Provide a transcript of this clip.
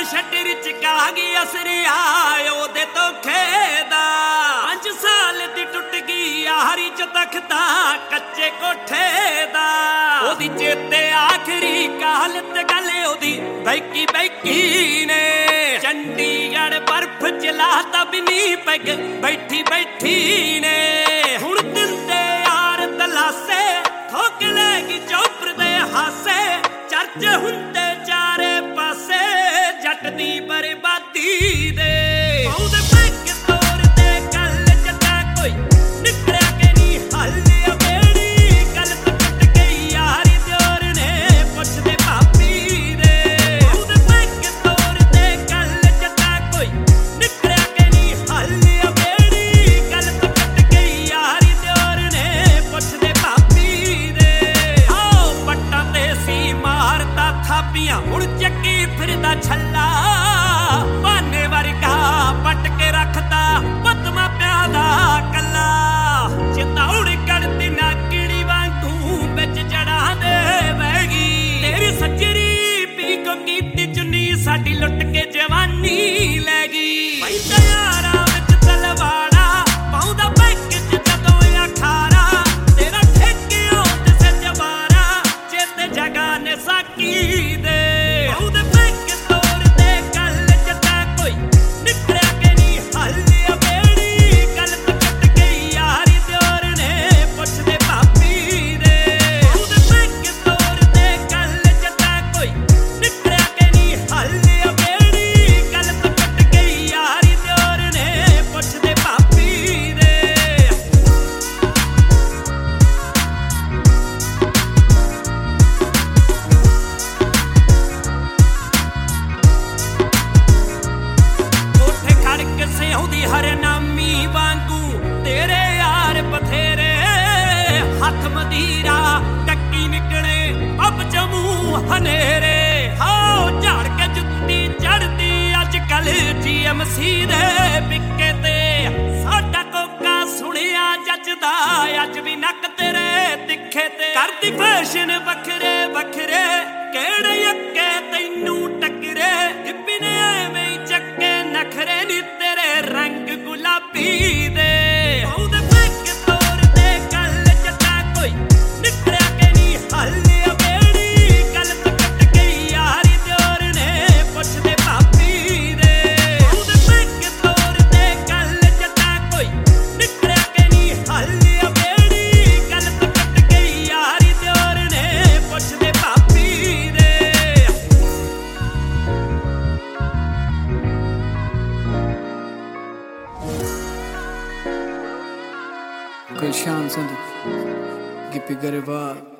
Shutter ਚਕਾ ਗਈ ਅਸਰਿਆ ਉਹਦੇ ਧੋਖੇ ਦਾ 5 ਸਾਲ ਦੀ ਟੁੱਟ ਗਈ ਯਾਰੀ ਚ ਤਖਤਾ ਕੱਚੇ ਕੋਠੇ ਦਾ ਉਹਦੀ ਚੇਤੇ ਆਖਰੀ ਕਾਲਤ ਗੱਲ ਉਹਦੀ ਬੈਕੀ ਬੈਕੀ ਨੇ ਚੰਡੀਗੜ੍ਹ ਬਰਫ਼ ਚਲਾਤਾ ਬਿਨੀ ਪੈਗ ਬੈਠੀ ਬੈਠੀ ਨੇ ਹੁਣ ਦਿਲ ਦੇ ਯਾਰ ਦਲਾਸੇ ਠੋਕ ਲੈਗੀ ਚੌਪਰ ਦੇ ਹਾਸੇ ਚਰਚੇ ਹੁੰਦੇ ਚਾਰੇ ਪਾਸੇ ਜੱਟ ਦੀ ਬਰਬਾਦੀ ਦੇ ਉਹਦੇ ਪੈਗ ਤੋਰ ਦੇ ਗੱਲ ਜੱਟਾ ਕੋਈ ਨਿਕਲਿਆ ਕਿ ਨਹੀਂ ਹੱਲ ਅਬੇੜੀ ਗੱਲ ਤੋਂ ਟੁੱਟ ਗਈ ਯਾਰੀ ਦਿਓਰ ਨੇ ਪੁੱਛਦੇ ਭਾਬੀ ਦੇ ਉਹਦੇ ਪੈਗ ਤੋਰ ਦੇ ਗੱਲ ਜੱਟਾ ਕੋਈ ਨਿਕਲਿਆ ਕਿ ਨਹੀਂ ਹੱਲ ਅਬੇੜੀ ਗੱਲ ਤੋਂ ਟੁੱਟ ਗਈ ਯਾਰੀ ਦਿਓਰ ਨੇ ਪੁੱਛਦੇ ਭਾਬੀ ਦੇ ਆਓ ਪੱਟਾਂ ਤੇ ਸੀ ਮਾਰਦਾ ਥਾਪੀਆਂ ਹੁਣ ਚੱਕੀ ਫਿਰਦਾ ਛੱਲਾ ਬਾਨੇ ਵਰਗਾ ਪੱਟ ਕੇ ਰੱਖਦਾ ਪਤਮਾ ਪਿਆ ਦਾ ਕੱਲਾ ਚਿਤੌੜ ਕਰਦੀ ਨਾ ਕਿੜੀ ਵਾਂਗੂ ਵਿੱਚ ਜੜਾਂ ਦੇ ਵਹਿਗੀ ਤੇਰੀ ਸੱਜਰੀ ਪੀ ਕੋ ਕੀਤੀ ਚੁੰਨੀ ਸਾਡੀ ਲੁੱਟ ਕੇ ਜਵਾਨੀ ਲੈ ਗਈ ਪੈਂਦਾ ਯਾਰਾਂ ਵਿੱਚ ਤਲਵਾੜਾ ਪਾਉਂਦਾ ਬੈਕ ਚ ਜਦੋਂ ਅਖਾਰਾ ਤੇਰਾ ਠੇਕਿਓ ਤੇ ਸਜਵਾਰਾ ਚੇਤੇ ਜਗਾ ਨੇ ਸਾਕੀ ਦੇ ਉਹਦੇ ਬੈਕ ਤੋਰ ਦੇ ਗੱਲ ਜੱਟਾ ਕੋਈ ਨਿਕਲਿਆ ਕਿ ਨਹੀਂ ਹੱਲ ਅਬੇੜੀ ਗੱਲ ਤੋਂ ਟੁੱਟ ਗਈ ਯਾਰੀ ਦਿਓਰ ਨੇ ਪੁੱਛਦੇ ਭਾਬੀ ਦੇ ਉਹਦੇ ਬੈਕ ਤੋਰ ਦੇ ਗੱਲ ਜੱਟਾ ਕੋਈ ਨਿਕਲਿਆ ਕਿ ਨਹੀਂ ਹੱਲ ਅਬੇੜੀ ਗੱਲ ਤੋਂ ਟੁੱਟ ਗਈ ਯਾਰੀ ਦਿਓਰ ਨੇ ਪੁੱਛਦੇ ਭਾਬੀ ਦੇ ਕੋਠੇ ਖੜ ਕੇ ਸਿਉਂਦੀ ਹਰਨਾਮੀ ਵਾਂਗੂ ਤੇਰੇ ਯਾਰ ਬਥੇਰੇ ਹੱਥ ਮਦੀਰਾ ਟੱਕੀ ਨਿਕਲੇ ਅੱਬ ਜਮੂ ਹਨੇਰੇ ਹਾਓ ਝਾੜ ਕੇ ਜੁੱਤੀ ਚੜਦੀ ਅੱਜ ਕੱਲ GMC ਦੇ ਪਿੱਕੇ ਤੇ ਸਾਡਾ ਕੋਕਾ ਸੁਣਿਆ ਜੱਜਦਾ ਅੱਜ ਵੀ ਨੱਕ ਤੇਰੇ ਤਿੱਖੇ ਤੇ ਕਰਦੀ ਫੈਸ਼ਨ ਵੱਖਰੇ ਵੱਖਰੇ ਕਿਹੜੇ ਅੱਕੇ ਤੈਨੂੰ ਟੱਕਰੇ ਹਿੱਪੀ ਨੇ ਐਵੇਂ ਹੀ ਚੱਕੇ ਨਖਰੇ ਨੀ ਤੇਰੇ ਰੰਗ ਗੁਲਾਬੀ ਦੇ ਉਹਦੇ ਬੈਕ ਤੋਰ ਦੇ ਗੱਲ ਜੱਟਾ ਕੋਈ ਨਿਕਲਿਆ ਕਿ ਨਹੀਂ ਹੱਲ ਅਬੇੜੀ ਗੱਲ ਤੋਂ ਟੁੱਟ ਗਈ ਯਾਰੀ ਦਿਓਰ ਨੇ ਪੁੱਛਦੇ ਭਾਬੀ ਦੇ ਉਹਦੇ ਬੈਕ ਤੋਰ ਦੇ ਗੱਲ ਜੱਟਾ ਕੋਈ ਨਿਕਲਿਆ ਕਿ ਨਹੀਂ ਹੱਲ ਅਬੇੜੀ ਗੱਲ ਤੋਂ ਟੁੱਟ ਗਈ ਯਾਰੀ ਦਿਓਰ ਨੇ ਪੁੱਛਦੇ ਭਾਬੀ ਦੇ Gulshan Sandeep, Gippy Garewal.